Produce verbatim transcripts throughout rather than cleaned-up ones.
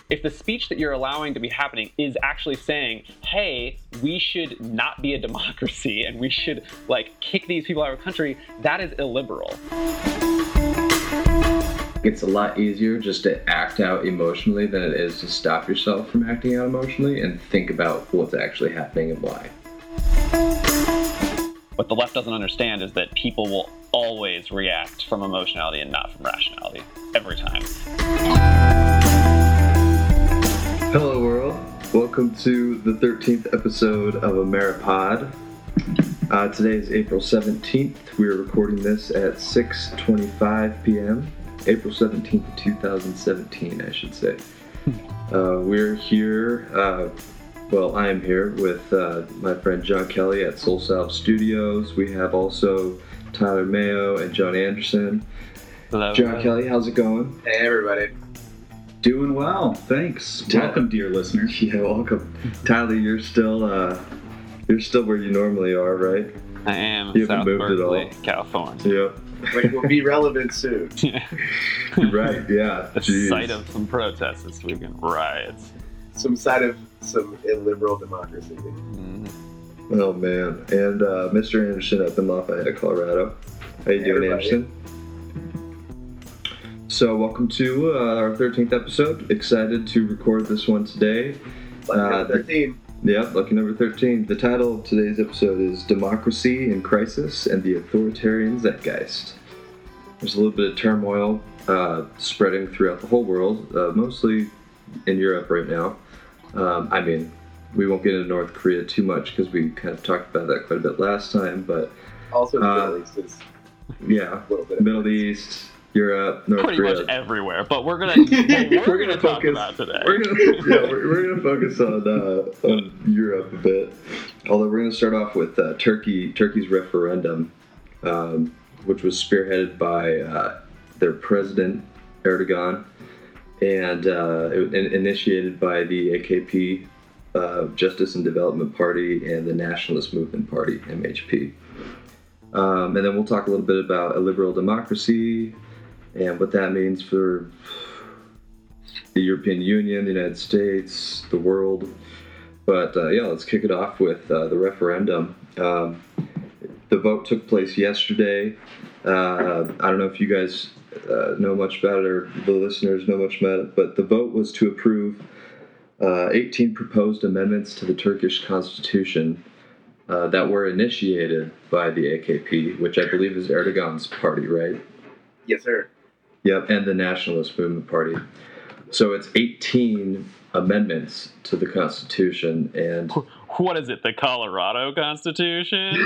if the speech that you're allowing to be happening is actually saying, hey, we should not be a democracy and we should like kick these people out of the country, that is illiberal. It's a lot easier just to act out emotionally than it is to stop yourself from acting out emotionally and think about what's actually happening and why. What the left doesn't understand is that people will always react from emotionality and not from rationality, every time. Hello world, welcome to the thirteenth episode of Ameripod. Uh, today is April seventeenth. We're recording this at six twenty-five p.m. April seventeenth, twenty seventeen, I should say. Uh, we're here, uh, well, I am here with uh, my friend John Kelly at Soul Salve Studios. We have also Tyler Mayo and John Anderson. Hello. John hello. Kelly, how's it going? Hey, everybody. Doing well, thanks. Tyler. Welcome, dear listeners. Yeah, welcome. Tyler, you're still, uh, you're still where you normally are, right? I am You in haven't South moved at Berkeley, all. California. Yep. Which will be relevant soon. Right, yeah. The Jeez. site of some protests this weekend, riots. Some side of some illiberal democracy. Mhm. Oh, man. And uh, Mister Anderson up in Lafayette, Colorado. How you Hey, doing, everybody. Anderson? So, welcome to uh, our thirteenth episode. Excited to record this one today. Lucky Uh, number thirteen. Yep, lucky number thirteen. The title of today's episode is Democracy in Crisis and the Authoritarian Zeitgeist. There's a little bit of turmoil uh, spreading throughout the whole world, uh, mostly in Europe right now. Um, I mean, we won't get into North Korea too much because we kind of talked about that quite a bit last time, but Also, the uh, Middle East is yeah, a little bit. of Middle East, Europe, North Pretty Korea. much everywhere, but we're gonna what we're, We're gonna, gonna talk focus- about today. We're gonna, yeah, we're, we're gonna focus on uh, on Europe a bit. Although we're gonna start off with uh, Turkey, Turkey's referendum, um, which was spearheaded by uh, their president Erdogan, and uh, it, in- initiated by the A K P, uh, Justice and Development Party, and the Nationalist Movement Party, M H P. Um, and then we'll talk a little bit about illiberal democracy and what that means for the European Union, the United States, the world. But uh, yeah, let's kick it off with uh, the referendum. Um, the vote took place yesterday. Uh, I don't know if you guys uh, know much about it or the listeners know much about it, but the vote was to approve uh, eighteen proposed amendments to the Turkish constitution uh, that were initiated by the A K P, which I believe is Erdogan's party, right? Yes, sir. Yep, and the Nationalist Movement Party. So it's eighteen amendments to the Constitution, and What is it, the Colorado Constitution?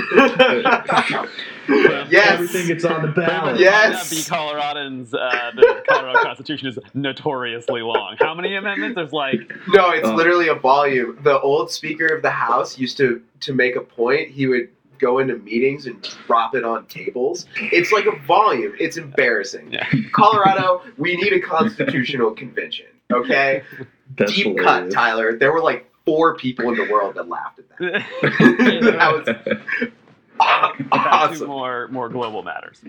Yes. Everything gets on the But ballot. it Yes. might not be Coloradans. Uh, the Colorado Constitution is notoriously long. How many amendments? There's like No, it's Oh. literally a volume. The old Speaker of the House used to to make a point. He would go into meetings and drop it on tables. It's like a volume. It's embarrassing. Yeah. Colorado, we need a constitutional convention. Okay, that's deep cut, hilarious. Tyler. There were like four people in the world that laughed at that. That was aw- Back to awesome. more more global matters.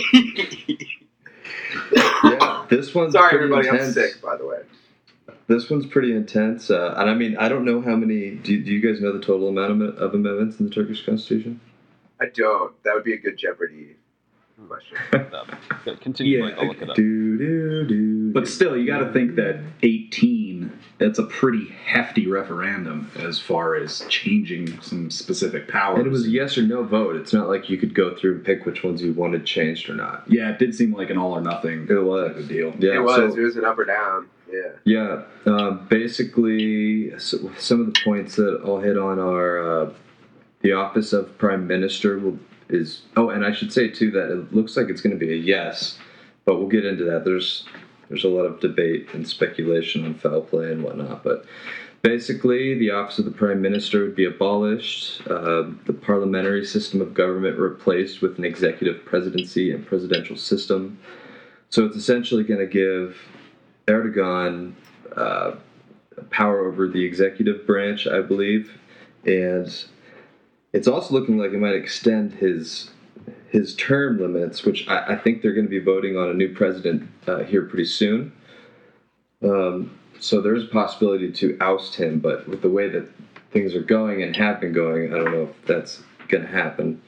Yeah, this one's Sorry, pretty everybody. intense. I'm sick, by the way. This one's pretty intense, uh, and I mean, I don't know how many. Do, do you guys know the total amount of, of amendments in the Turkish Constitution? I don't. That would be a good Jeopardy question. So continue. Yeah, Mike, I'll look it up. Do do do. But still, you got to think that eighteen, that's a pretty hefty referendum as far as changing some specific powers. and it was a yes or no vote. It's not like you could go through and pick which ones you wanted changed or not. Yeah, it did seem like an all or nothing It was. type of deal. Yeah, it was. so- it was an up or down. Yeah. Yeah, um, basically, so some of the points that I'll hit on are uh, the office of Prime Minister will, is. Oh, and I should say too that it looks like it's going to be a yes, but we'll get into that. There's there's a lot of debate and speculation on foul play and whatnot, but basically, the office of the Prime Minister would be abolished. Uh, the parliamentary system of government replaced with an executive presidency and presidential system. So it's essentially going to give Erdogan uh, power over the executive branch, I believe, and it's also looking like it might extend his his term limits, which I, I think they're going to be voting on a new president uh, here pretty soon. Um, so there's a possibility to oust him, but with the way that things are going and have been going, I don't know if that's going to happen.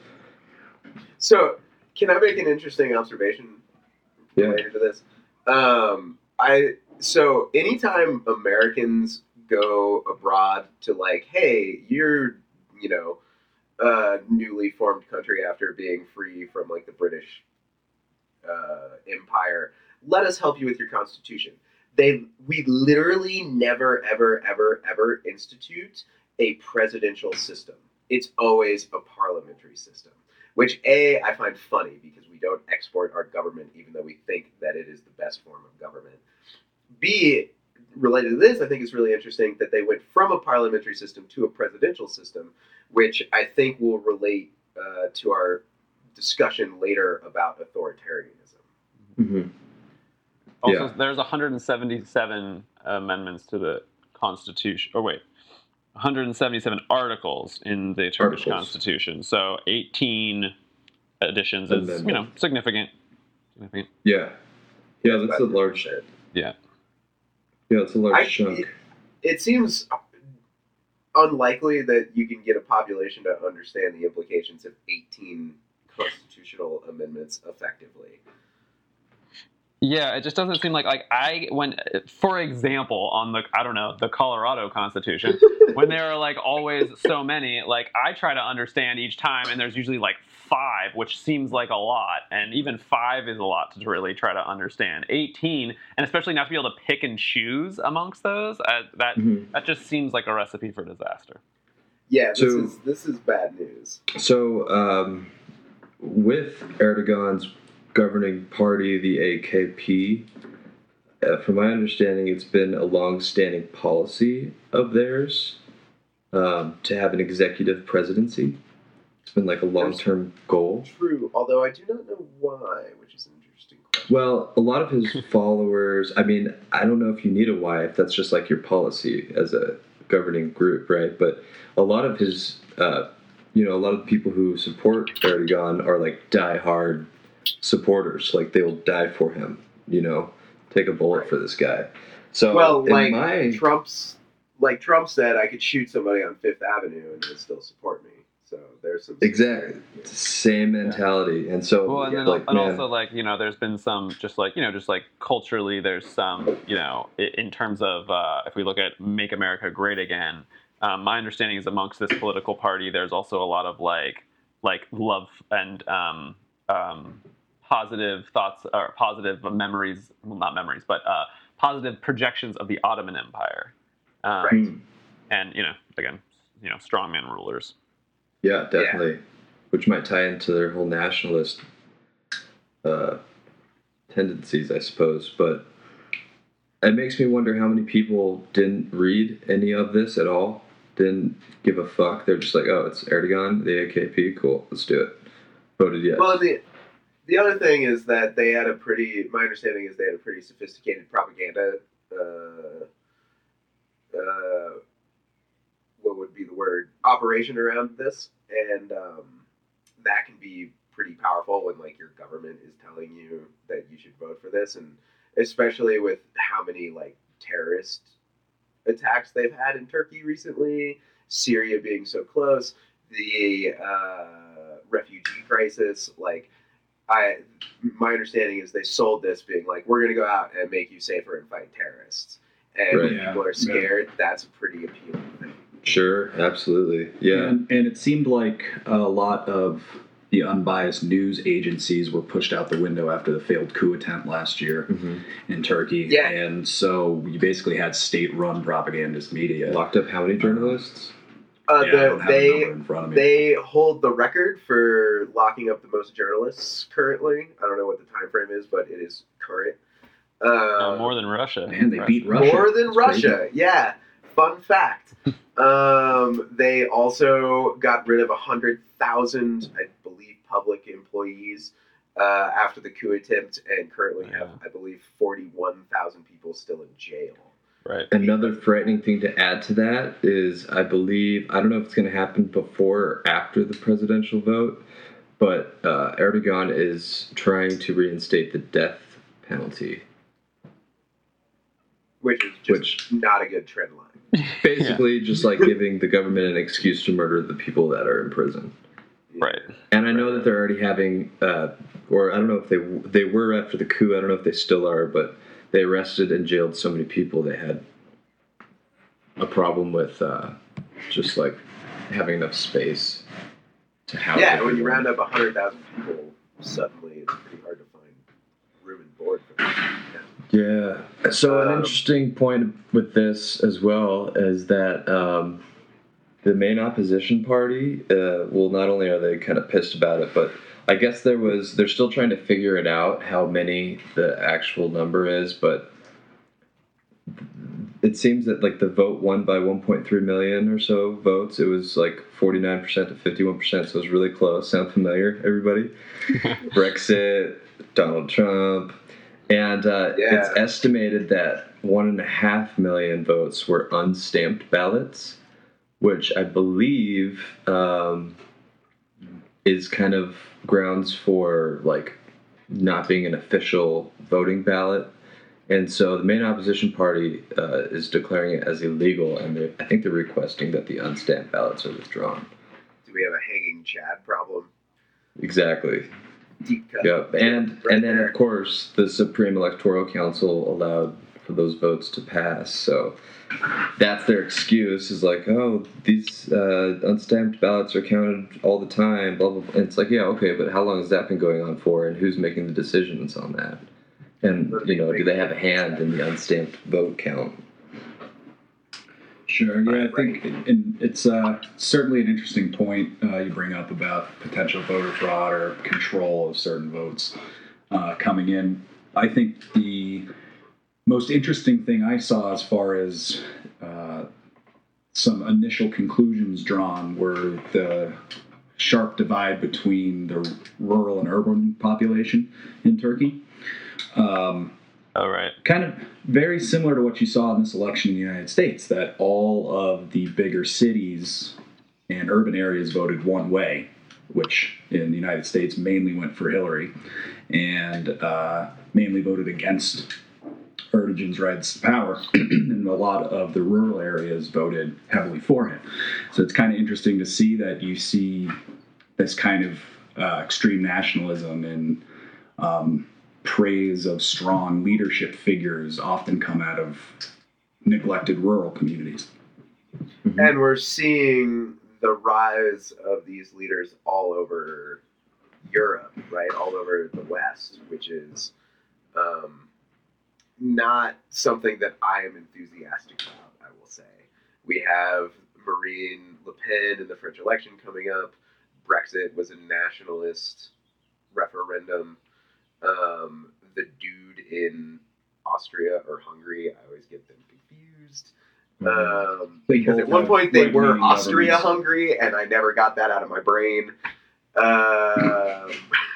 So, can I make an interesting observation Yeah. related to this? Um, I so anytime Americans go abroad to like, hey, you're you know a newly formed country after being free from like the British uh, Empire, let us help you with your constitution. They we literally never ever ever ever institute a presidential system. It's always a parliamentary system, which A, I find funny because we don't export our government even though we think that it is the best form of government. B, related to this, I think it's really interesting that they went from a parliamentary system to a presidential system, which I think will relate uh, to our discussion later about authoritarianism. Mm-hmm. Also, Yeah. there's one hundred seventy-seven amendments to the Constitution. Or wait, one hundred seventy-seven articles in the Turkish Articles. Constitution. So eighteen additions is, Amendment. you know, significant. Significant. Yeah. Yeah, that's a About large. fifty percent. Yeah. Yeah, it's a large I- chunk. It, it seems unlikely that you can get a population to understand the implications of eighteen constitutional amendments effectively. Yeah, it just doesn't seem like like I when for example on the I don't know the Colorado Constitution when there are like always so many, like I try to understand each time and there's usually like five, which seems like a lot, and even five is a lot to really try to understand. eighteen, and especially not to be able to pick and choose amongst those, uh, that Mhm. that just seems like a recipe for disaster. Yeah, this So- is this is bad news. So, um, with Erdogan's governing party, the A K P, uh, from my understanding, it's been a long-standing policy of theirs um, to have an executive presidency. It's been like a long-term goal. True, although I do not know why, which is an interesting question. Well, a lot of his followers, I mean, I don't know if you need a Y, if that's just like your policy as a governing group, right? But a lot of his, uh, you know, a lot of the people who support Erdogan are like die-hard supporters. Like they'll die for him, you know, take a bullet Right. for this guy. So, Well, in like my, Trump's, like Trump said, I could shoot somebody on Fifth Avenue and they'd still support me. So there's some exactly, same mentality. And so, Well, and, then, like, and man, also like you know, there's been some just like you know, just like culturally, there's some you know, i- in terms of uh, if we look at Make America Great Again, um, my understanding is amongst this political party, there's also a lot of like like love and um, um, positive thoughts or positive memories, well, not memories, but uh, positive projections of the Ottoman Empire, um, Right. and you know, again, you know, strongman rulers. yeah, definitely, which might tie into their whole nationalist uh, tendencies, I suppose. But it makes me wonder how many people didn't read any of this at all, didn't give a fuck. They're just like, oh, it's Erdogan, the A K P, cool, let's do it. Voted yes. Well, the the other thing is that they had a pretty. My understanding is they had a pretty sophisticated propaganda. Uh, uh, what would be the word? Operation around this, and um, that can be pretty powerful when like your government is telling you that you should vote for this, and especially with how many like terrorist attacks they've had in Turkey recently, Syria being so close, the uh, refugee crisis, like. I, my understanding is they sold this being like, we're going to go out and make you safer and fight terrorists. And Right. when people are scared, that's a pretty appealing thing. Sure, absolutely. Yeah. And, and it seemed like a lot of the unbiased news agencies were pushed out the window after the failed coup attempt last year Mhm. in Turkey. Yeah. And so you basically had state-run propagandist media. Locked up how many journalists? Uh, Yeah, I the, don't have the they number in front of me. they hold the record for locking up the most journalists currently. I don't know what the time frame is, but it is current. Uh, Uh, more than Russia. Man, they beat Russia. More than It's Russia, crazy. yeah. Fun fact. um, they also got rid of one hundred thousand, I believe, public employees uh, after the coup attempt, and currently have, Yeah. I believe, forty-one thousand people still in jail. Right. Another frightening thing to add to that is, I believe, I don't know if it's going to happen before or after the presidential vote, but uh, Erdogan is trying to reinstate the death penalty. which is just Which- not a good trend line. Basically, just like giving the government an excuse to murder the people that are in prison. Right. And I know that they're already having, uh, or I don't know if they they were after the coup. I don't know if they still are, but they arrested and jailed so many people. They had a problem with uh, just like having enough space to house. Yeah, when you everyone. round up one hundred thousand people, suddenly it's pretty hard to find room and board for them. Yeah. Yeah. So an Um, interesting point with this as well is that um, the main opposition party, uh, well, not only are they kind of pissed about it, but I guess there was they're still trying to figure it out how many the actual number is, but it seems that like the vote won by one point three million or so votes. It was like forty-nine percent to fifty-one percent, so it was really close. Sound familiar, everybody? Brexit, Donald Trump. And uh, Yeah. it's estimated that one and a half million votes were unstamped ballots, which I believe um, is kind of grounds for like not being an official voting ballot. And so the main opposition party uh, is declaring it as illegal, and they, I think they're requesting that the unstamped ballots are withdrawn. Do we have a hanging Chad problem? Exactly. Deep cut. Yep. And Right and then there. of course the Supreme Electoral Council allowed for those votes to pass. So that's their excuse is like, oh, these uh, unstamped ballots are counted all the time. Blah blah. blah. And it's like, yeah, okay, but how long has that been going on for, and who's making the decisions on that? And you know, do they have a hand in the unstamped vote count? Sure. Yeah, I Right, think, and it's uh, certainly an interesting point uh, you bring up about potential voter fraud or control of certain votes uh, coming in. I think the most interesting thing I saw as far as uh, some initial conclusions drawn were the sharp divide between the rural and urban population in Turkey. Um, Oh, right. kind of very similar to what you saw in this election in the United States, that all of the bigger cities and urban areas voted one way, which in the United States mainly went for Hillary, and uh, mainly voted against Erdogan's rights to power, and a lot of the rural areas voted heavily for him. So it's kind of interesting to see that you see this kind of uh, extreme nationalism and um, praise of strong leadership figures often come out of neglected rural communities. And we're seeing the rise of these leaders all over Europe, right? All over the West, which is um, not something that I am enthusiastic about, I will say. We have Marine Le Pen in the French election coming up. Brexit was a nationalist referendum. Um, the dude in Austria or Hungary, I always get them confused. Um, They because both at one have point they were right-leaning Austria-Hungary, and I never got that out of my brain. Um,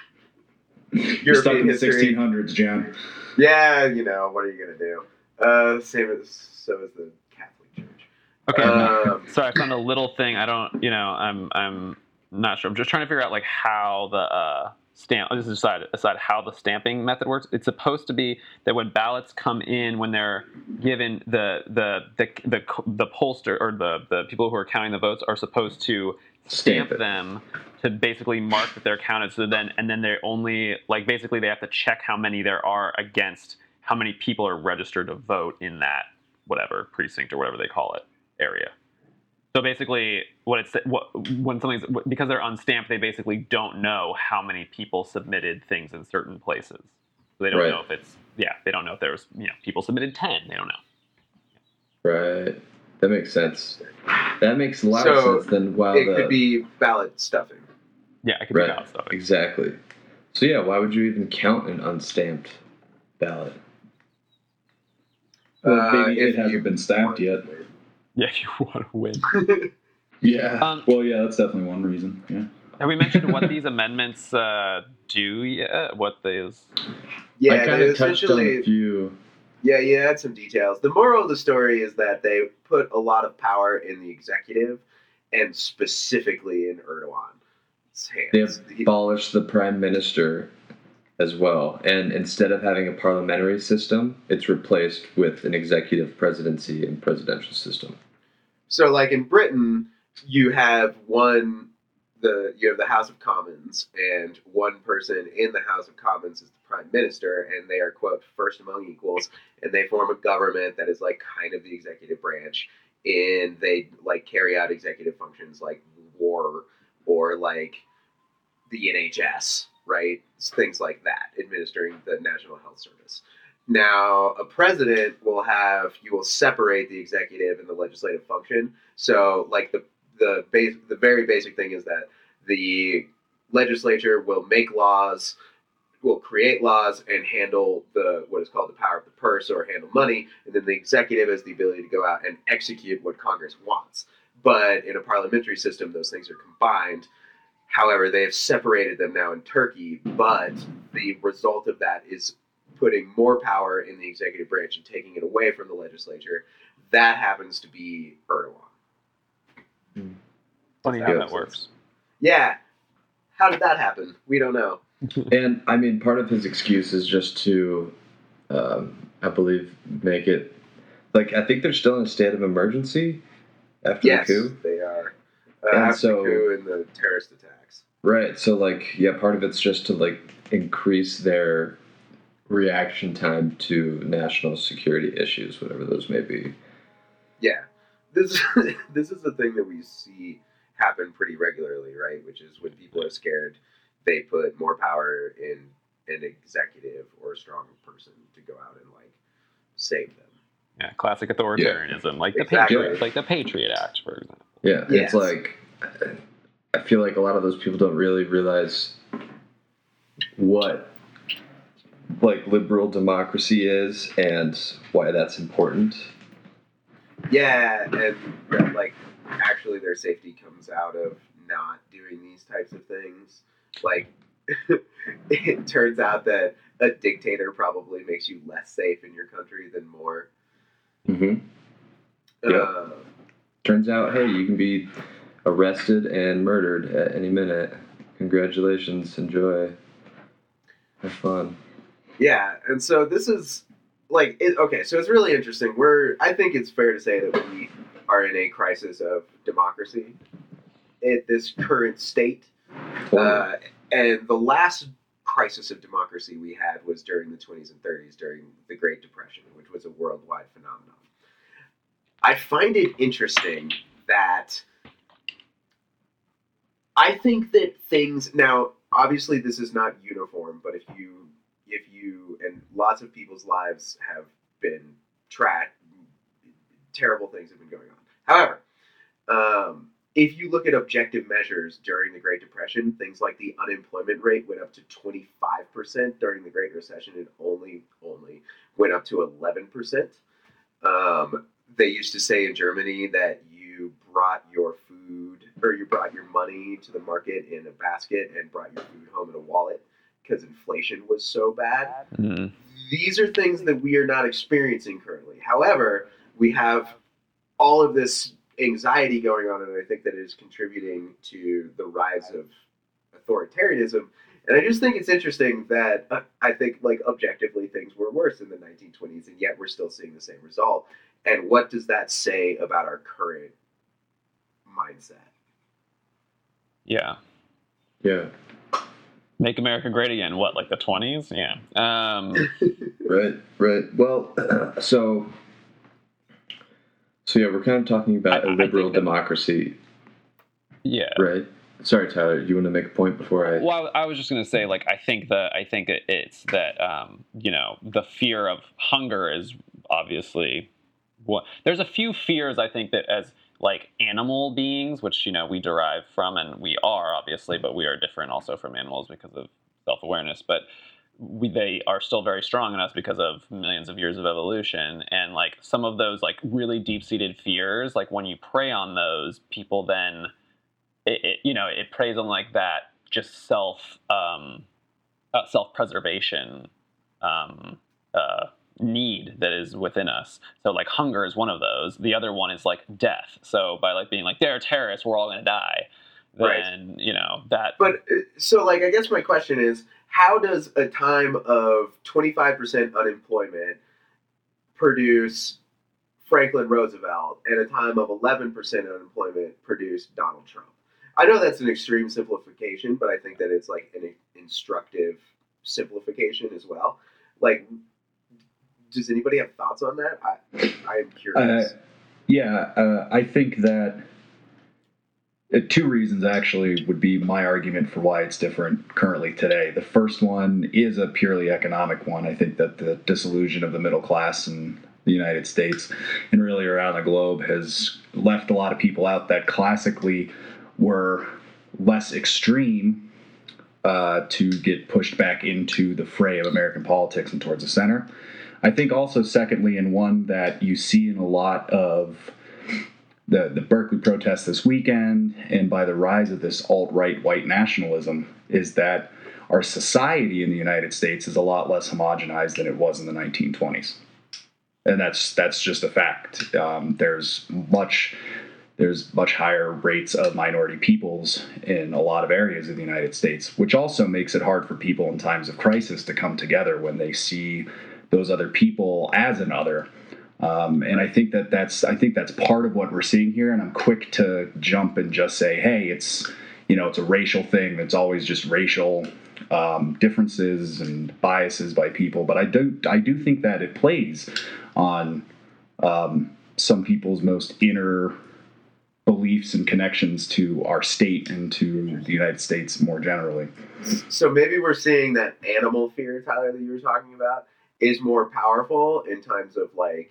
You're stuck in European the history. sixteen hundreds, John. Yeah, you know, what are you going to do? Uh, same as, so is the Catholic Church. Okay. Um, So I found a little thing. I don't, you know, I'm I'm not sure. I'm just trying to figure out like how the uh, stamp. This is aside aside how the stamping method works. It's supposed to be that when ballots come in, when they're given the the the the, the pollster or the the people who are counting the votes are supposed to Stamp stamp it. them to basically mark that they're counted. So then and then they're only like basically they have to check how many there are against how many people are registered to vote in that whatever precinct or whatever they call it area. So basically, what it's what when something's because they're unstamped, they basically don't know how many people submitted things in certain places. So they don't Right. know if it's yeah, they don't know if there was you know people submitted ten. They don't know. Right. That makes sense. That makes a lot So, of sense. Then while it the could be ballot stuffing. Yeah, it could be right, ballot stuffing. exactly. So yeah, why would you even count an unstamped ballot? Well, Uh, maybe if it hasn't you been stamped yet. Yeah, if you want to win. Yeah. Um, well, yeah, that's definitely one reason. Yeah. Have we mentioned what these amendments uh, do yet? What these? Yeah, I they kind of touched on essentially. a few. Yeah, you had some details. The moral of the story is that they put a lot of power in the executive, and specifically in Erdogan's They hands. He- abolished the prime minister as well. And instead of having a parliamentary system, it's replaced with an executive presidency and presidential system. So, like in Britain, you have one, the you have the House of Commons, and one person in the House of Commons is the Prime Minister, and they are, quote, first among equals, and they form a government that is like kind of the executive branch, and they like carry out executive functions like war or like the N H S, right? Things like that, administering the National Health Service. Now, a president will have, you will separate the executive and the legislative function. So, like, the the base, the very basic thing is that the legislature will make laws, will create laws, and handle the what is called the power of the purse, or handle money, and then the executive has the ability to go out and execute what Congress wants. But in a parliamentary system, those things are combined. However, they have separated them now in Turkey, but the result of that is putting more power in the executive branch and taking it away from the legislature. That happens to be Erdogan. Hmm. Funny how that works. Yeah. How did that happen? We don't know. And, I mean, part of his excuse is just to, um, I believe, make it... Like, I think they're still in a state of emergency after yes, the coup. they are. Uh, And after so- the coup and the terrorist attacks. Right, so, like, yeah, part of it's just to, like, increase their reaction time to national security issues, whatever those may be. Yeah. This, this is the thing that we see happen pretty regularly, right? Which is when people are scared, they put more power in an executive or a strong person to go out and, like, save them. Yeah, classic authoritarianism, like the Exactly. Patriot, like the Patriot Act, for example. Yeah, Yes. it's like, I feel like a lot of those people don't really realize what, like, liberal democracy is and why that's important. Yeah, and that, like, actually their safety comes out of not doing these types of things. Like, it turns out that a dictator probably makes you less safe in your country than more. Mm-hmm. Yeah. Uh, Turns out, hey, you can be arrested and murdered at any minute. Congratulations, enjoy, have fun. yeah, and so this is, like, it, okay, so it's really interesting. We're, I think it's fair to say that we are in a crisis of democracy at this current state. Uh, and the last crisis of democracy we had was during the twenties and thirties, during the Great Depression, which was a worldwide phenomenon. I find it interesting that I think that things, now, obviously this is not uniform, but if you, if you, and lots of people's lives have been tracked, terrible things have been going on. However, um, if you look at objective measures during the Great Depression, things like the unemployment rate went up to twenty-five percent during the Great Recession, and only, only went up to eleven percent. Um, they used to say in Germany that you brought your food, or you brought your money to the market in a basket and brought your food home in a wallet because inflation was so bad. Mm-hmm. These are things that we are not experiencing currently. However, we have all of this anxiety going on, and I think that it is contributing to the rise of authoritarianism. And I just think it's interesting that uh, I think, like, objectively things were worse in the nineteen twenties, and yet we're still seeing the same result. And what does that say about our current mindset? Yeah. Yeah, Make America Great Again. What, like the twenties? Yeah. Um, right, right. Well, so, so yeah, we're kind of talking about I- a I liberal think that- democracy, yeah. right? Sorry, Tyler, you want to make a point before I... Well, I was just going to say, like, I think that I think it, it's that um, you know, the fear of hunger is obviously what. There's a few fears I think that as like animal beings, which you know we derive from, and we are obviously, but we are different also from animals because of self-awareness. But we, they are still very strong in us because of millions of years of evolution, and like some of those like really deep-seated fears, like when you prey on those, people then. It, it, you know, it preys on like that just self um, uh, self-preservation um, uh, need that is within us. So like hunger is one of those. The other one is like death. So by like being like they're terrorists, we're all going to die. Then Right. you know that. But uh, so, like, I guess my question is, how does a time of twenty-five percent unemployment produce Franklin Roosevelt, and a time of eleven percent unemployment produce Donald Trump? I know that's an extreme simplification, but I think that it's like an instructive simplification as well. Like, does anybody have thoughts on that? I, I am curious. Uh, yeah, uh, I think that uh, two reasons actually would be my argument for why it's different currently today. The first one is a purely economic one. I think that the disillusion of the middle class in the United States and really around the globe has left a lot of people out that classically were less extreme uh, to get pushed back into the fray of American politics and towards the center. I think also, secondly, and one that you see in a lot of the, the Berkeley protests this weekend and by the rise of this alt-right white nationalism, is that our society in the United States is a lot less homogenized than it was in the nineteen twenties. And that's that's just a fact. Um, there's much... There's much higher rates of minority peoples in a lot of areas of the United States, which also makes it hard for people in times of crisis to come together when they see those other people as another. Um, and I think that that's I think that's part of what we're seeing here. And I'm quick to jump and just say, hey, it's you know it's a racial thing. It's always just racial um, differences and biases by people. But I do I do think that it plays on um, some people's most inner beliefs and connections to our state and to the United States more generally. So maybe we're seeing that animal fear, Tyler, that you were talking about, is more powerful in times of, like,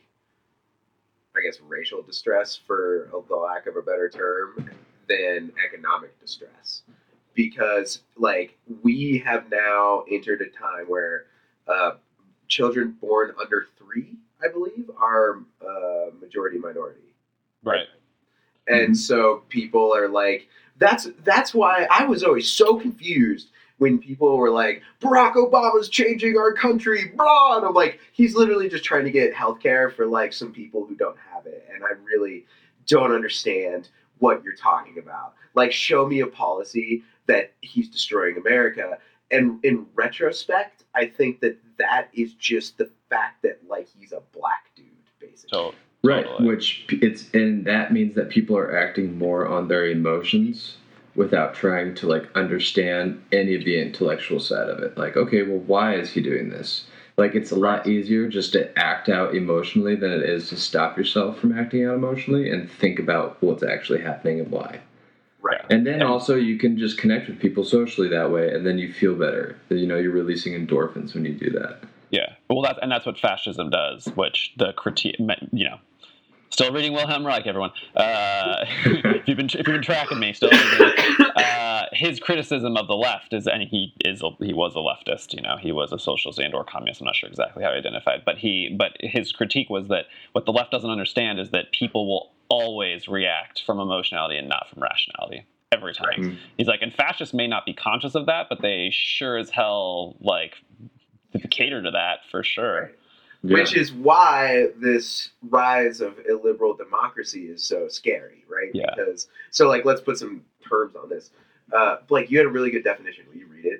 I guess, racial distress, for the lack of a better term, than economic distress. Because, like, we have now entered a time where uh, children born under three, I believe, are uh, majority minority. Right. And so people are like, that's that's why I was always so confused when people were like, Barack Obama's changing our country, blah. And I'm like, he's literally just trying to get healthcare for like some people who don't have it. And I really don't understand what you're talking about. Like, show me a policy that he's destroying America. And in retrospect, I think that that is just the fact that, like, he's a black dude, basically. So, Right, totally. which it's and that means that people are acting more on their emotions without trying to like understand any of the intellectual side of it. Like, okay, well, why is he doing this? Like, it's a lot easier just to act out emotionally than it is to stop yourself from acting out emotionally and think about what's actually happening and why. Right. And then also you can just connect with people socially that way, and then you feel better. You know, you're releasing endorphins when you do that. Yeah, well, that's and that's what fascism does. Which the critique, you know, still reading Wilhelm Reich, everyone. Uh, if you've been if you've been tracking me, still reading. Uh, his criticism of the left is, and he is a, he was a leftist. You know, he was a socialist and or communist. I'm not sure exactly how he identified, but he but his critique was that what the left doesn't understand is that people will always react from emotionality and not from rationality. Every time. Right. He's like, and fascists may not be conscious of that, but they sure as hell like cater to that for sure. Right. Yeah. Which is why this rise of illiberal democracy is so scary, right? Yeah. Because so like let's put some terms on this. Uh, Blake, you had a really good definition. Will you read it?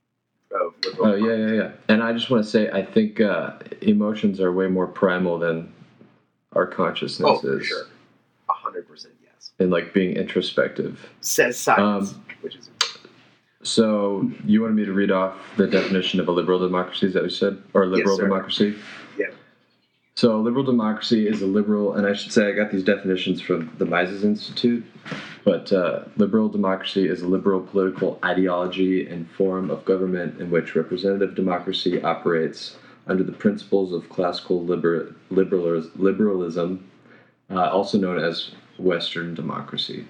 Of liberal oh yeah, yeah, yeah. And I just want to say, I think uh, emotions are way more primal than our consciousness oh, is. For sure, a hundred percent yes. And like being introspective. Says science, um, which is. So you wanted me to read off the definition of a liberal democracy, is that what you said? Or liberal yes, democracy? Yeah. So a liberal democracy is a liberal, and I should say I got these definitions from the Mises Institute, but uh, liberal democracy is a liberal political ideology and form of government in which representative democracy operates under the principles of classical liber- liberal- liberalism, uh, also known as Western democracy.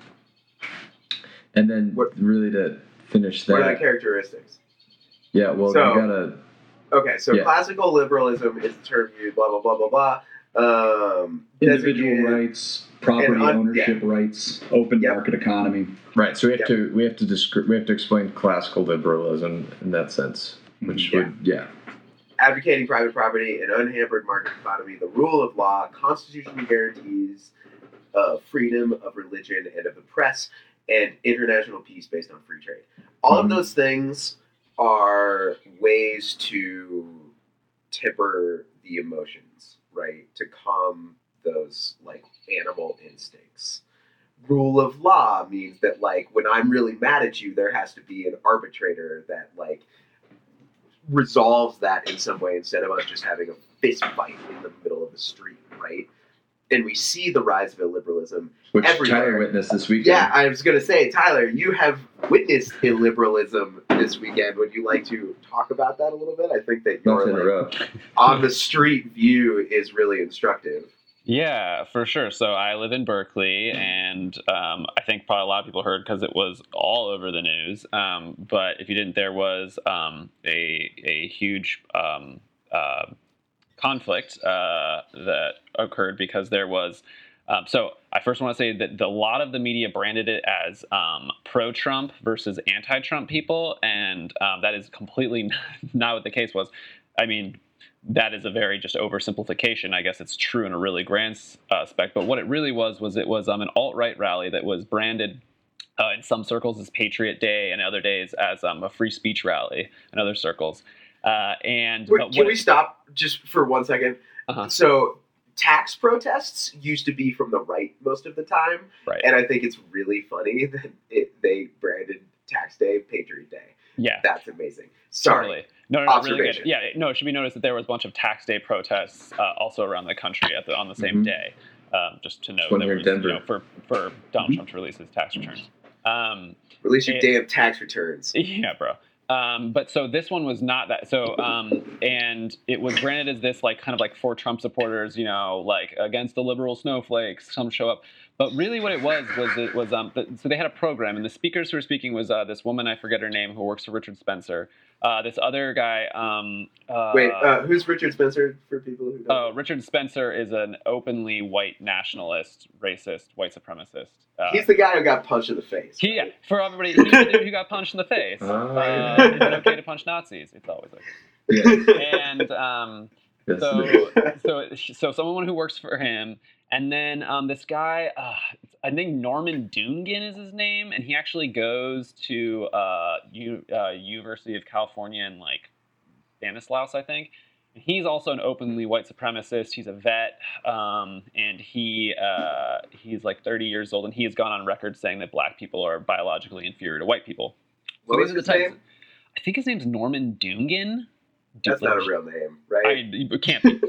And then what, really to finish that. What are the characteristics? Yeah, well, so, you gotta... Okay, so yeah. classical liberalism is the term used, blah, blah, blah, blah, blah. Um, Individual rights, property un- ownership yeah. rights, open yep. market economy. Right, so we have yep. to we have to descri- we have to explain classical liberalism in that sense, which yeah. would yeah. Advocating private property, an unhampered market economy, the rule of law, constitutional guarantees of freedom of religion and of the press, and international peace based on free trade. All mm-hmm. of those things are ways to temper the emotions, right? To calm those like animal instincts. Rule of law means that like when I'm really mad at you, there has to be an arbitrator that like resolves that in some way instead of us just having a fist fight in the middle of the street, right? And we see the rise of illiberalism Which everywhere. Tyler witnessed this weekend. Yeah, I was going to say, Tyler, you have witnessed illiberalism this weekend. Would you like to talk about that a little bit? I think that Not your to like, interrupt. on the street view is really instructive. Yeah, for sure. So I live in Berkeley, and um, I think probably a lot of people heard because it was all over the news. Um, but if you didn't, there was um, a a huge um, uh, conflict uh, that occurred because there was. Um, so I first want to say that the, a lot of the media branded it as um, pro-Trump versus anti-Trump people, and um, that is completely not what the case was. I mean, that is a very just oversimplification. I guess it's true in a really grand uh, spec, but what it really was was it was um, an alt-right rally that was branded uh, in some circles as Patriot Day and other days as um, a free speech rally in other circles. Uh, and Wait, but can what we it, stop just for one second? Uh-huh. So tax protests used to be from the right most of the time, Right. and I think it's really funny that it, they branded Tax Day Patriot Day. Yeah, That's amazing. Sorry. totally. No, no, no, really good. Observation. Yeah, no, it should be noticed that there was a bunch of tax day protests uh, also around the country at the, on the same Mhm. day. Um, just to note, one there here in was, Denver. you know, for for Donald Trump to release his tax returns. Um, Release your It- damn tax returns. Yeah, bro. Um, but so this one was not that. So, um, and it was branded as this, like, kind of like for Trump supporters, you know, like against the liberal snowflakes, some show up. But really what it was, was it was, um, the, so they had a program, and the speakers who were speaking was uh, this woman, I forget her name, who works for Richard Spencer. Uh, this other guy. Um, uh, Wait, uh, who's Richard Spencer for people who don't Oh, know? Richard Spencer is an openly white nationalist, racist, white supremacist. Uh, He's the guy who got punched in the face. he, yeah, right? for everybody, he's the dude who got punched in the face. Oh, Uh, yeah. is it okay to punch Nazis? It's always okay. Yeah. And um, That's so, so, so someone who works for him, and then um, this guy, uh, I think Norman Dungan is his name, and he actually goes to uh, U, uh, University of California in like Stanislaus, I think. And he's also an openly white supremacist. He's a vet, um, and he uh, he's like thirty years old, and he has gone on record saying that black people are biologically inferior to white people. What So was these are his the types- name? I think his name's Norman Dungan. That's not a real name, right? I, it can't be.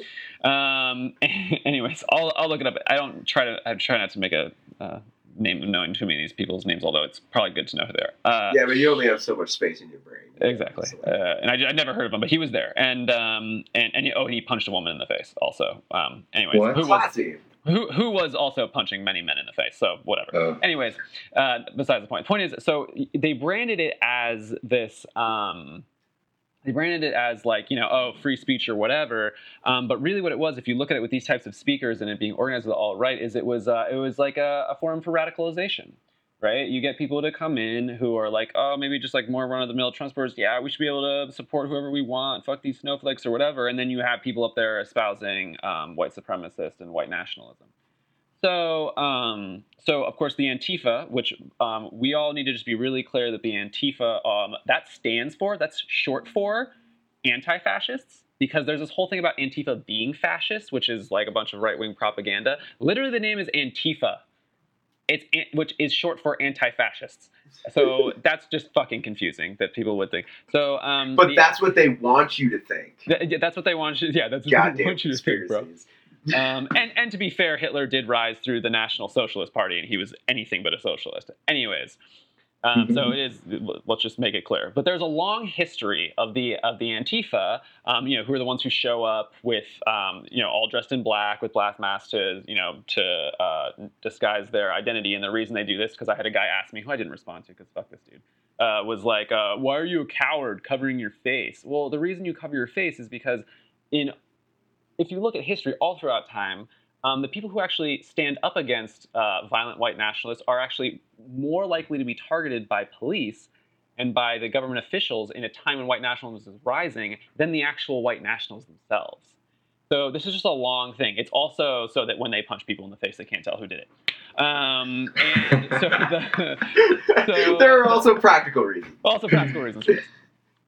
um, anyways, I'll I'll look it up. I don't try to. I try not to make a uh, name of knowing too many of these people's names, although it's probably good to know who they are. Uh, yeah, but you only have so much space in your brain. Exactly. So, Uh, and I I'd never heard of him, but he was there, and um, and and he, oh, and he punched a woman in the face also. Um, anyways, What? who was classy. who who was also punching many men in the face. So whatever. Oh. Anyways, uh, besides the point. The point is, so they branded it as this. Um, They branded it as like, you know, oh, free speech or whatever. Um, but really what it was, if you look at it with these types of speakers and it being organized with the alt-right, is it was uh, it was like a, a forum for radicalization, right? You get people to come in who are like, oh, maybe just like more run-of-the-mill Trump supporters. Yeah, we should be able to support whoever we want. Fuck these snowflakes or whatever. And then you have people up there espousing um, white supremacist and white nationalism. So, um, so of course, the Antifa, which um, we all need to just be really clear that the Antifa, um, that stands for, that's short for anti-fascists, because there's this whole thing about Antifa being fascist, which is like a bunch of right-wing propaganda. Literally, the name is Antifa, it's which is short for anti-fascists. So that's just fucking confusing that people would think. So, um, But the, that's what they want you to think. th- yeah, that's what they want you. Yeah, that's what they Goddamn want you to think, bro. conspiracies. Um, and, and to be fair, Hitler did rise through the National Socialist Party, and he was anything but a socialist. Anyways, um, so it is. Let's just make it clear. But there's a long history of the of the Antifa, um, you know, who are the ones who show up with, um, you know, all dressed in black with black masks to, you know, to uh, disguise their identity. And the reason they do this, because I had a guy ask me, who I didn't respond to, because fuck this dude. Uh, was like, uh, why are you a coward covering your face? Well, the reason you cover your face is because in if you look at history all throughout time, um, the people who actually stand up against uh, violent white nationalists are actually more likely to be targeted by police and by the government officials in a time when white nationalism is rising than the actual white nationals themselves. So this is just a long thing. It's also so that when they punch people in the face, they can't tell who did it. Um, and so, the, so there are also practical reasons. also practical reasons for this.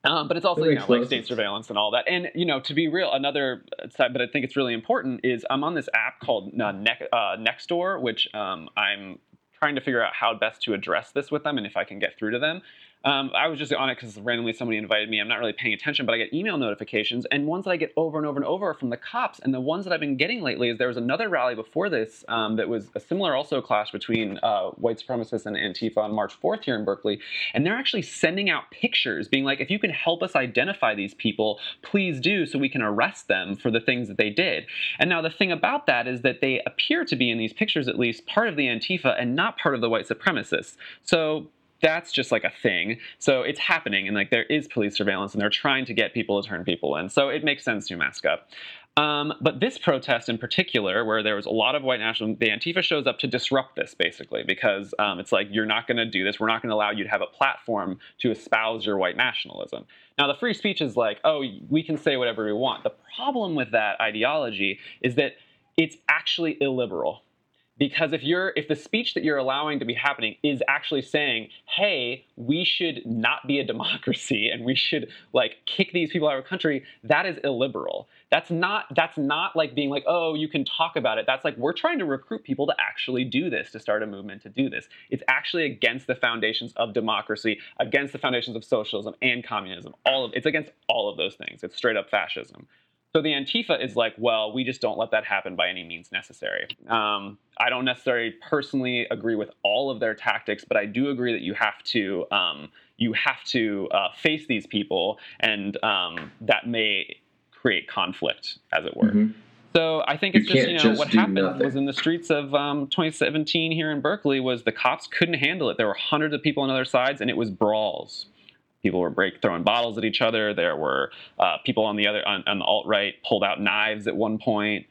Um, but it's also, That you makes know, a lot like of state sense. surveillance and all that. And, you know, to be real, another side, but I think it's really important, is I'm on this app called uh, ne- uh, Nextdoor, which um, I'm trying to figure out how best to address this with them and if I can get through to them. Um, I was just on it because randomly somebody invited me. I'm not really paying attention, but I get email notifications, and ones that I get over and over and over are from the cops. And the ones that I've been getting lately is there was another rally before this um, that was a similar also clash between uh, white supremacists and Antifa on March fourth here in Berkeley. And they're actually sending out pictures being like, if you can help us identify these people, please do, so we can arrest them for the things that they did. And now the thing about that is that they appear to be, in these pictures at least, part of the Antifa and not part of the white supremacists. So that's just like a thing. So it's happening, and like there is police surveillance, and they're trying to get people to turn people in. So it makes sense to mask up. Um, but this protest in particular, where there was a lot of white nationalism, the Antifa shows up to disrupt this, basically, because um, it's like, you're not going to do this. We're not going to allow you to have a platform to espouse your white nationalism. Now, the free speech is like, oh, we can say whatever we want. The problem with that ideology is that it's actually illiberal. Because if you're, if the speech that you're allowing to be happening is actually saying, hey, we should not be a democracy and we should like kick these people out of our country, that is illiberal. That's not, that's not like being like, oh, you can talk about it. That's like, we're trying to recruit people to actually do this, to start a movement to do this. It's actually against the foundations of democracy, against the foundations of socialism and communism. All of, it's against all of those things. It's straight up fascism. So the Antifa is like, well, we just don't let that happen by any means necessary. Um, I don't necessarily personally agree with all of their tactics, but I do agree that you have to um, you have to uh, face these people, and um, that may create conflict, as it were. Mm-hmm. So I think it's you just, you know, just what happened nothing. was in the streets of um, twenty seventeen here in Berkeley was the cops couldn't handle it. There were hundreds of people on other sides, and it was brawls. People were break throwing bottles at each other. There were uh, people on the other on, on the alt-right pulled out knives at one point.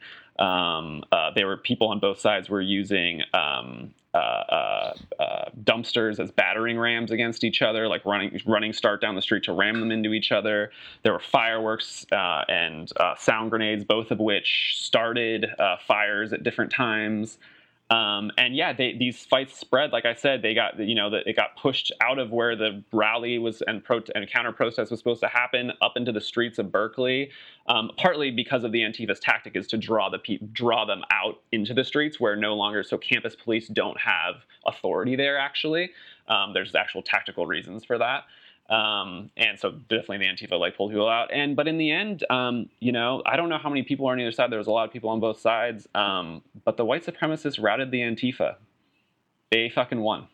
Um, uh, there were people on both sides were using um, uh, uh, uh, dumpsters as battering rams against each other, like running running start down the street to ram them into each other. There were fireworks uh, and uh, sound grenades, both of which started uh, fires at different times. Um, and yeah, they, these fights spread. Like I said, they got, you know, the, it got pushed out of where the rally was and pro and counter protest was supposed to happen up into the streets of Berkeley. Um, partly because of the Antifa's tactic is to draw the pe- draw them out into the streets where no longer, so campus police don't have authority there. Actually, um, there's actual tactical reasons for that. Um, and so definitely the Antifa like pulled people out. And but in the end, um, you know, I don't know how many people are on either side. There was a lot of people on both sides. Um, but the white supremacists routed the Antifa. They fucking won.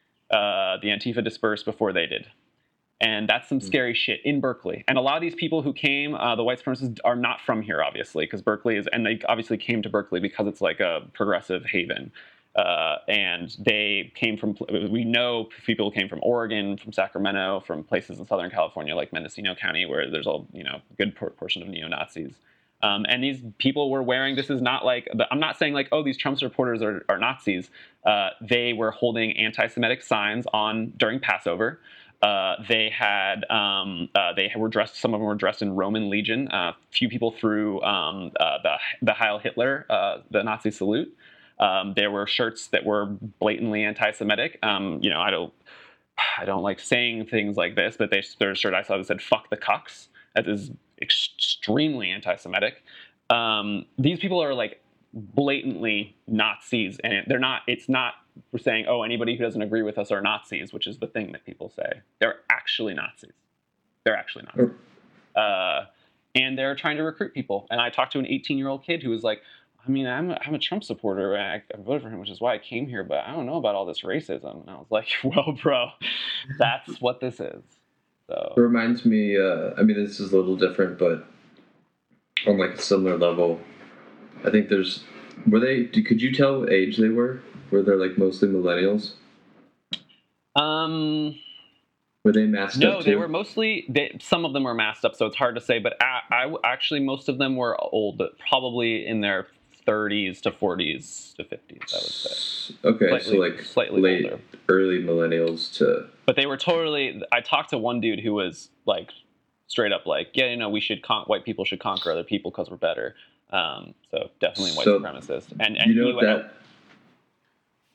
Uh, the Antifa dispersed before they did. And that's some scary shit in Berkeley. And a lot of these people who came, uh, the white supremacists, are not from here, obviously, because Berkeley is, and they obviously came to Berkeley because it's like a progressive haven. Uh, and they came from, we know people came from Oregon, from Sacramento, from places in Southern California, like Mendocino County, where there's a, you know, good portion of neo-Nazis. Um, and these people were wearing, this is not like, I'm not saying like, oh, these Trump supporters are, are Nazis. Uh, they were holding anti-Semitic signs on during Passover. Uh, they had, um, uh, they were dressed, some of them were dressed in Roman Legion. A uh, few people threw um, uh, the, the Heil Hitler, uh, the Nazi salute. Um, there were shirts that were blatantly anti-Semitic. Um, you know, I don't, I don't like saying things like this, but they, there's a shirt I saw that said "fuck the cucks." That is extremely anti-Semitic. Um, these people are like blatantly Nazis, and they're not. It's not we're saying, oh, anybody who doesn't agree with us are Nazis, which is the thing that people say. They're actually Nazis. They're actually Nazis, uh, and they're trying to recruit people. And I talked to an eighteen-year-old kid who was like, I mean, I'm a, I'm a Trump supporter, and I, I voted for him, which is why I came here, but I don't know about all this racism. And I was like, well, bro, that's what this is. So it reminds me, uh, I mean, this is a little different, but on like a similar level, I think there's, were they, could you tell what age they were? Were they like mostly millennials? Um... Were they masked no, up too? they were mostly, they, some of them were masked up, so it's hard to say, but I, I, actually most of them were old, probably in their thirties to forties to fifties, I would say. Okay, slightly, so like slightly late, older. Early millennials to... But they were totally, I talked to one dude who was like, straight up like, yeah, you know, we should, con- white people should conquer other people because we're better. Um, so definitely white so, supremacist. And, and you know he, that...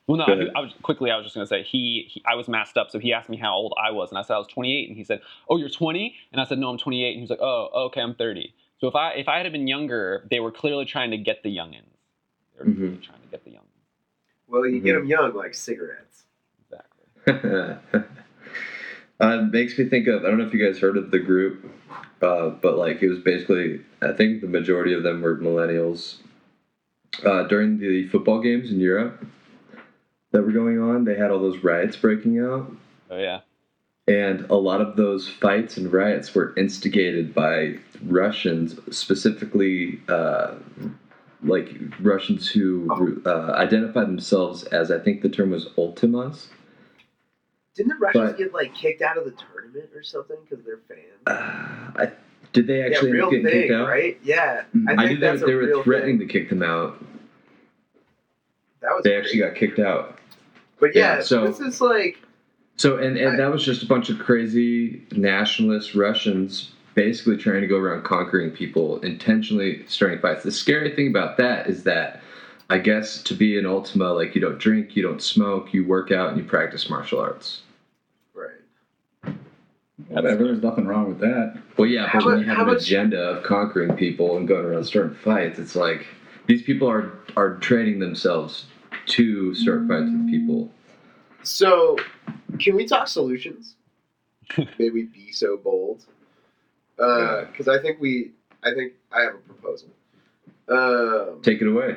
Well, no, Go he, ahead. I was quickly. I was just going to say he, he. I was masked up, so he asked me how old I was, and I said I was twenty-eight, and he said, "Oh, you're twenty?" And I said, "No, I'm twenty-eight." And he was like, "Oh, okay, I'm thirty." So if I if I had been younger, they were clearly trying to get the youngins. They were Mhm. clearly trying to get the youngins. Well, you get Mhm. them young like cigarettes. Exactly. uh, it makes me think of, I don't know if you guys heard of the group, uh, but like it was basically, I think the majority of them were millennials. Uh, during the football games in Europe that were going on, they had all those riots breaking out. Oh yeah. And a lot of those fights and riots were instigated by Russians, specifically uh, like Russians who uh, identified themselves as, I think the term was Ultimas. Didn't the Russians But- get like kicked out of the tournament or something because they're fans? Uh, I, did they actually yeah, end up real getting thing, kicked out? right? Yeah, I I, think knew that's that they a were real threatening thing. to kick them out. That was They actually crazy. got kicked out. But yeah, yeah, so- this is like So, and, and I- that was just a bunch of crazy nationalist Russians basically trying to go around conquering people, intentionally starting fights. The scary thing about that is that, I guess, to be an Ultima, like, you don't drink, you don't smoke, you work out, and you practice martial arts. right. Whatever. There's nothing wrong with that. Well, yeah, How but when mu- you have how an much- agenda of conquering people and going around starting fights, it's like, these people are, are training themselves to start fights with people. So, can we talk solutions? May we be so bold? Because I think we, I think I have a proposal. Um, Take it away.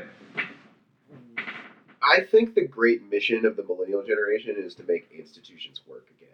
I think the great mission of the millennial generation is to make institutions work again.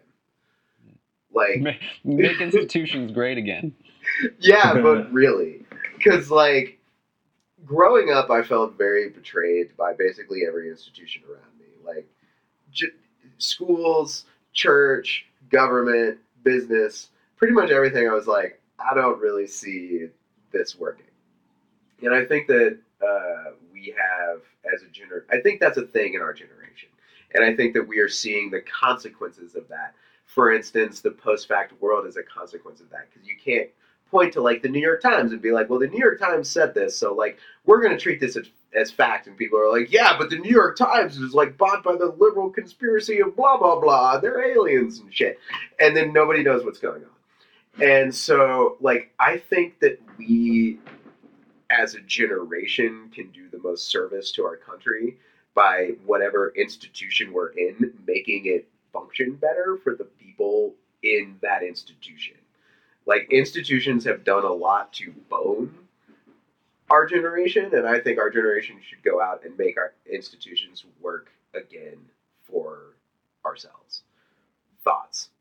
Like, Make, make institutions great again. yeah, but really, because like growing up, I felt very betrayed by basically every institution around me, like j- schools, church, government, business, pretty much everything. I was like, I don't really see this working, and I think that uh, we have as a gener. I think that's a thing in our generation, and I think that we are seeing the consequences of that. For instance, the post-fact world is a consequence of that because you can't point to like the New York Times and be like, well, the New York Times said this, so like we're going to treat this as, as fact. And people are like, yeah, but the New York Times is like bought by the liberal conspiracy of blah, blah, blah. They're aliens and shit. And then nobody knows what's going on. And so like I think that we as a generation can do the most service to our country by whatever institution we're in, making it function better for the people in that institution. Like institutions have done a lot to bone our generation, and I think our generation should go out and make our institutions work again for ourselves. Thoughts?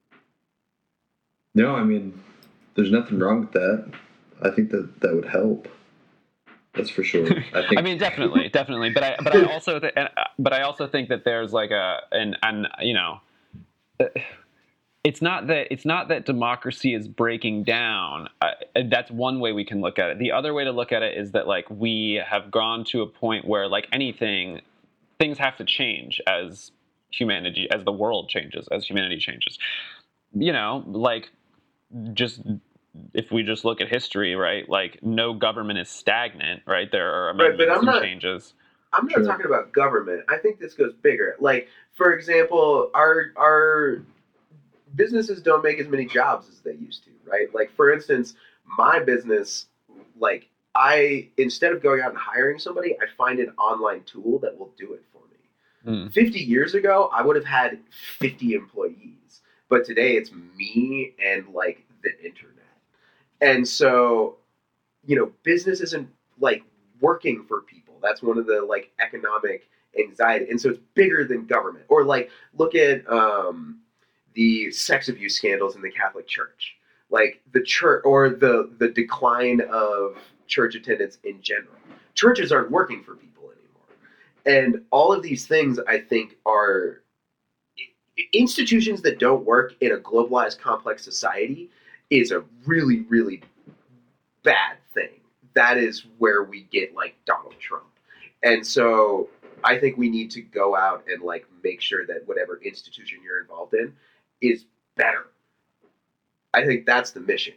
No, I mean, there's nothing wrong with that. I think that that would help. That's for sure. I think. I mean, definitely, definitely. But I, but I also, th- and, uh, but I also think that there's like a, and and you know, it's not that it's not that democracy is breaking down. Uh, that's one way we can look at it. The other way to look at it is that like we have gone to a point where like anything, things have to change as humanity, as the world changes, as humanity changes. You know, like just. If we just look at history, right, like no government is stagnant, right? There are amendments Right, but I'm and not- changes. I'm not Sure. talking about government. I think this goes bigger. Like, for example, our our businesses don't make as many jobs as they used to, right? Like, for instance, my business, like, I instead of going out and hiring somebody, I find an online tool that will do it for me. Mm. fifty years ago, I would have had fifty employees, but today it's me and like the internet. And so, you know, business isn't like working for people. That's one of the like economic anxiety. And so it's bigger than government. Or like look at um, the sex abuse scandals in the Catholic Church. Like the church or the, the decline of church attendance in general. Churches aren't working for people anymore. And all of these things I think are institutions that don't work in a globalized complex society is a really, really bad thing. That is where we get like Donald Trump. And so I think we need to go out and like make sure that whatever institution you're involved in is better. I think that's the mission.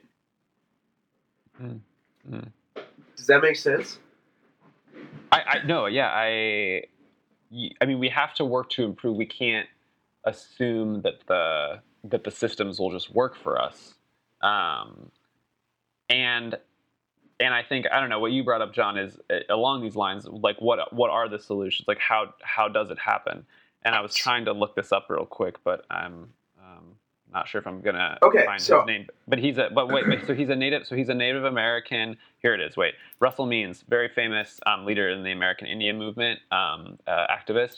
Mm. Mm. Does that make sense? I, I no, yeah, I I mean, we have to work to improve. We can't assume that the that the systems will just work for us. Um, and and I think I don't know what you brought up, John, is uh, along these lines. Like, what what are the solutions? Like, how how does it happen? And I was trying to look this up real quick, but I'm um, not sure if I'm gonna okay, find so, his name. But he's a but wait, wait so he's a native so he's a Native American. Here it is. Wait, Russell Means, very famous um, leader in the American Indian movement, um, uh, activist.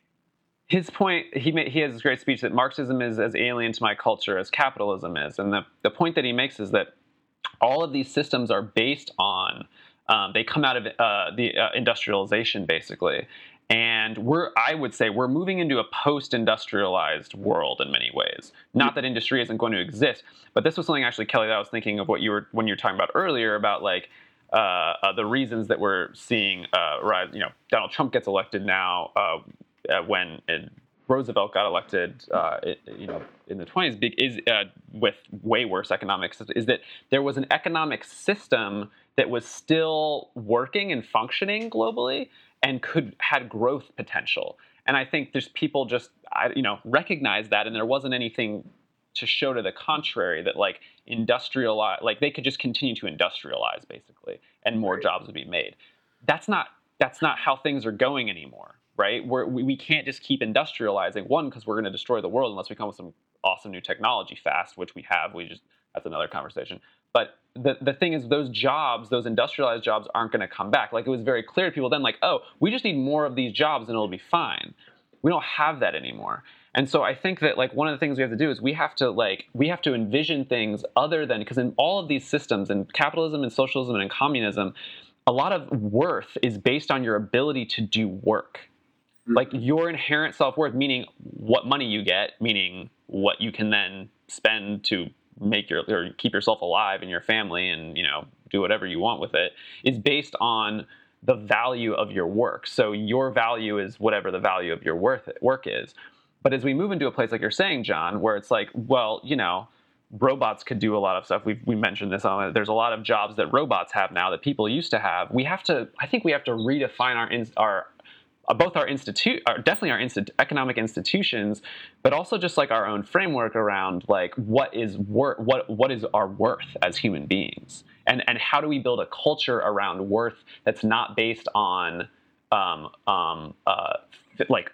His point, he made, he has this great speech that Marxism is as alien to my culture as capitalism is, and the the point that he makes is that all of these systems are based on um, they come out of uh, the uh, industrialization basically. And we're, I would say, we're moving into a post-industrialized world in many ways. Not that industry isn't going to exist, but this was something actually, Kelly, that I was thinking of what you were when you were talking about earlier about like uh, uh, the reasons that we're seeing uh, rise. You know, Donald Trump gets elected now uh, uh, when it, Roosevelt got elected. Uh, it, you know, in the twenties, is uh, with way worse economics. Is that there was an economic system that was still working and functioning globally, and could had growth potential. And I think there's people just, you know, recognize that, and there wasn't anything to show to the contrary that like industrialize, like they could just continue to industrialize basically, and more jobs would be made. That's not that's not how things are going anymore, right? We're, we we can't just keep industrializing. One, because we're going to destroy the world unless we come with some awesome new technology fast, which we have. We just that's another conversation. But the the thing is, those jobs, those industrialized jobs, aren't going to come back. Like, it was very clear to people then, like, oh, we just need more of these jobs and it'll be fine. We don't have that anymore. And so I think that, like, one of the things we have to do is we have to, like, we have to envision things other than, because in all of these systems, in capitalism and socialism and in communism, a lot of worth is based on your ability to do work. Like, your inherent self-worth, meaning what money you get, meaning what you can then spend to make your or keep yourself alive and your family and, you know, do whatever you want with it, is based on the value of your work. So your value is whatever the value of your worth work is. But as we move into a place like you're saying, John, where it's like, well, you know, robots could do a lot of stuff. We've we mentioned this on there's a lot of jobs that robots have now that people used to have. We have to I think we have to redefine our our Uh, both our institute, uh, definitely our insti- economic institutions, but also just like our own framework around like what is worth, what what is our worth as human beings, and and how do we build a culture around worth that's not based on, um, um, uh, like,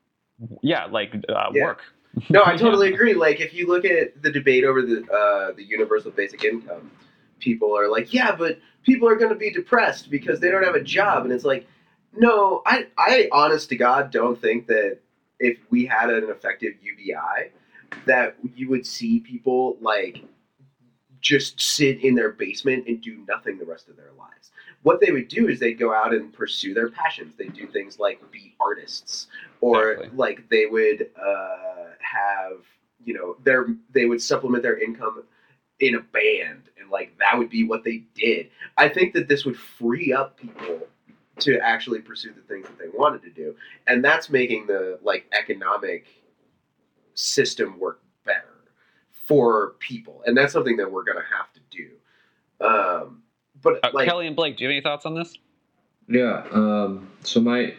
yeah, like uh, Yeah. work. No, I totally agree. Like, if you look at the debate over the uh, the universal basic income, people are like, yeah, but people are going to be depressed because they don't have a job, and it's like, no, I, I honest to God don't think that if we had an effective U B I, that you would see people like just sit in their basement and do nothing the rest of their lives. What they would do is they'd go out and pursue their passions. They'd do things like be artists, or Exactly. like they would uh, have, you know, their they would supplement their income in a band, and like that would be what they did. I think that this would free up people to actually pursue the things that they wanted to do, and that's making the like economic system work better for people, and that's something that we're going to have to do. Um, but Uh, like, Kelly and Blake, do you have any thoughts on this? Yeah. Um, so my,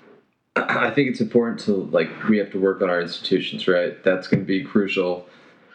I think it's important to like we have to work on our institutions, right? That's going to be crucial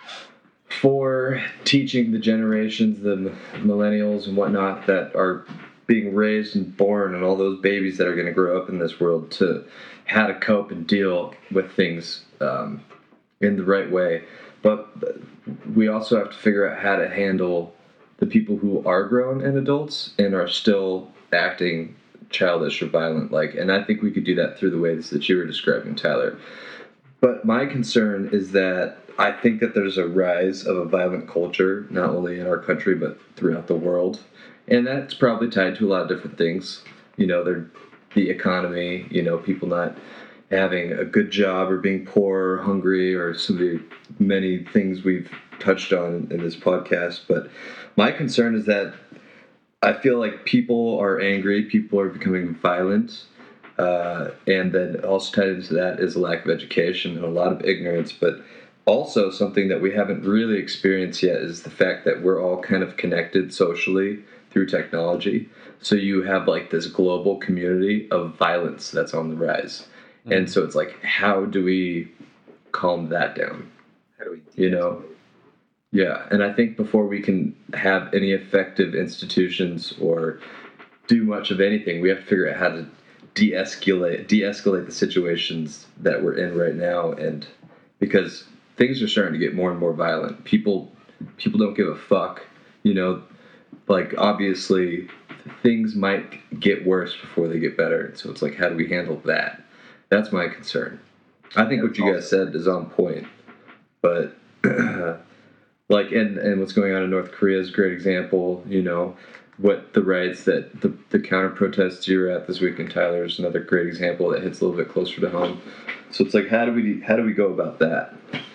for teaching the generations, the millennials and whatnot that are being raised and born, and all those babies that are going to grow up in this world, to how to cope and deal with things um, in the right way. But we also have to figure out how to handle the people who are grown and adults and are still acting childish or violent. Like, and I think we could do that through the ways that you were describing, Tyler. But my concern is that I think that there's a rise of a violent culture, not only in our country, but throughout the world. And that's probably tied to a lot of different things. You know, they're, the economy, you know, people not having a good job or being poor or hungry, or some of the many things we've touched on in this podcast. But my concern is that I feel like people are angry, people are becoming violent, uh, and then also tied into that is a lack of education and a lot of ignorance. But also something that we haven't really experienced yet is the fact that we're all kind of connected socially through technology. So you have like this global community of violence that's on the rise. And so it's like, how do we calm that down? How do we You know? Yeah, and I think before we can have any effective institutions or do much of anything, we have to figure out how to de-escalate de-escalate the situations that we're in right now, and because things are starting to get more and more violent. People people don't give a fuck, you know, like obviously things might get worse before they get better. So it's like, how do we handle that? That's my concern. I think what you guys said is on point, but like, and, and what's going on in North Korea is a great example. You know, what the riots that the, the counter protests you were at this weekend, Tyler, is another great example that hits a little bit closer to home. So it's like, how do we how do we go about that?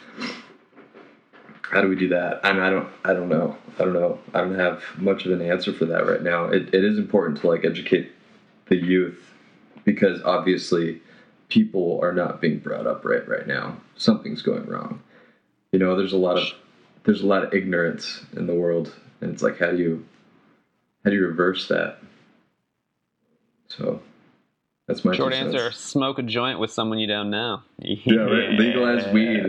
How do we do that? And I don't I don't know. I don't know. I don't have much of an answer for that right now. It it is important to like educate the youth, because obviously people are not being brought up right right now. Something's going wrong. You know, there's a lot of there's a lot of ignorance in the world, and it's like, how do you how do you reverse that? So that's my short two answer: cents. smoke a joint with someone you don't know. Yeah, right. Legalize weed.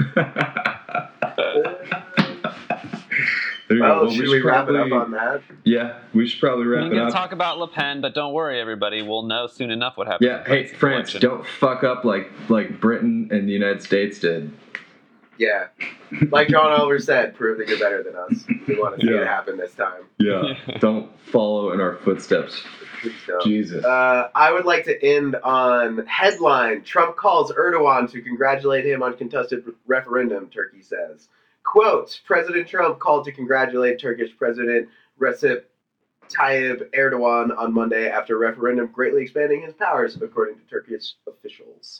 There you go. Well, should we wrap it up probably- on that? Yeah, we should probably wrap We're it going up. to talk about Le Pen, but don't worry, everybody. We'll know soon enough what happens. Yeah, in hey, France's France, election. don't fuck up like like Britain and the United States did. Yeah. Like John Oliver said, prove that you're better than us. We want to see Yeah. it happen this time. Yeah, don't follow in our footsteps. Please don't. Jesus. Uh, I would like to end on headline: Trump calls Erdogan to congratulate him on contested referendum, Turkey says. Quote, President Trump called to congratulate Turkish President Recep Tayyip Erdogan on Monday after a referendum greatly expanding his powers, according to Turkish officials.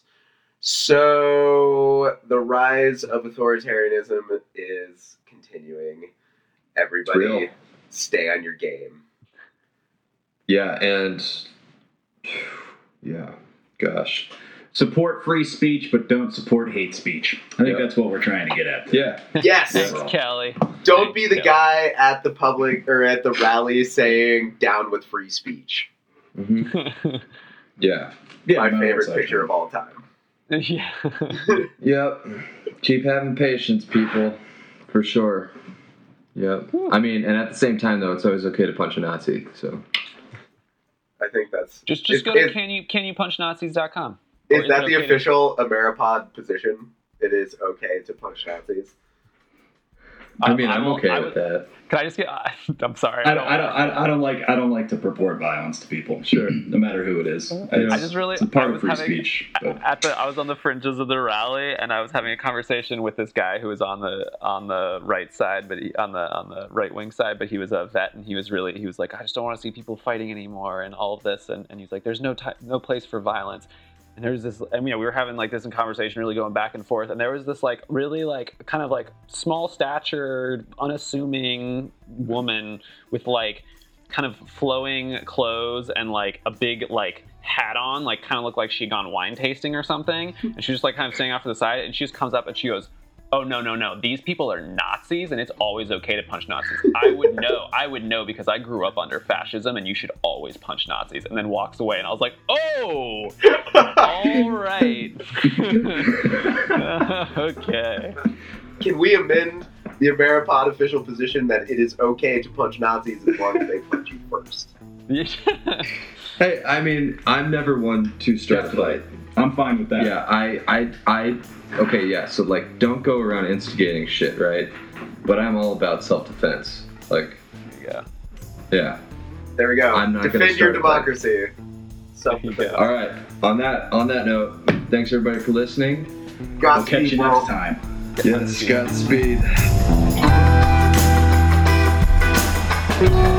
So the rise of authoritarianism is continuing. Everybody real. stay on your game. Yeah, and yeah, gosh. Support free speech, but don't support hate speech. I think Yeah. that's what we're trying to get at. Yeah. Yes! Thanks, Kelly. Don't be the Thanks, guy at the public or at the rally saying down with free speech. hmm Kelly. Yeah. Yeah, My no, favorite it's picture of all time. yeah. Yep. Keep having patience, people. For sure. Yep. I mean, and at the same time, though, it's always okay to punch a Nazi. So. I think that's Just just Is- go to is- can you can you punch Nazis dot com. Or Is that it the okay to- official Ameripod position? It is okay to punch Nazis. I mean, I I'm will- okay I with would- that. Can I just get? I'm sorry. I don't, I don't, I don't like, I don't like to purport violence to people. Sure. no matter who it is. I just really- it's a part I of was free having- speech. But At the, I was on the fringes of the rally, and I was having a conversation with this guy who was on the on the right side, but he, on the on the right wing side, but he was a vet, and he was really he was like, I just don't want to see people fighting anymore, and all of this, and, and he's like, there's no ti no place for violence. And there was this, I mean, you know, we were having like this in conversation, really going back and forth. And there was this like really like kind of like small statured, unassuming woman with like kind of flowing clothes and like a big like hat on, like kind of looked like she'd gone wine tasting or something. And she was just like kind of standing off to the side, and she just comes up and she goes, oh, no, no, no. These people are Nazis, and it's always okay to punch Nazis. I would know. I would know because I grew up under fascism, and you should always punch Nazis. And then walks away, and I was like, oh, all right. Okay. Can we amend the Ameripod official position that it is okay to punch Nazis as long as they punch you first? Hey, I mean, I'm never one to start a fight. I'm fine with that. Yeah, I, I, I, okay, yeah, so, like, don't go around instigating shit, right? But I'm all about self-defense. Like, Yeah. yeah. There we go. I'm not gonna Defend your start a fight. democracy. Self-defense. Yeah. All right, on that, on that note, thanks, everybody, for listening. We'll Godspeed, catch you world. next time. Yes, Godspeed. Thank you.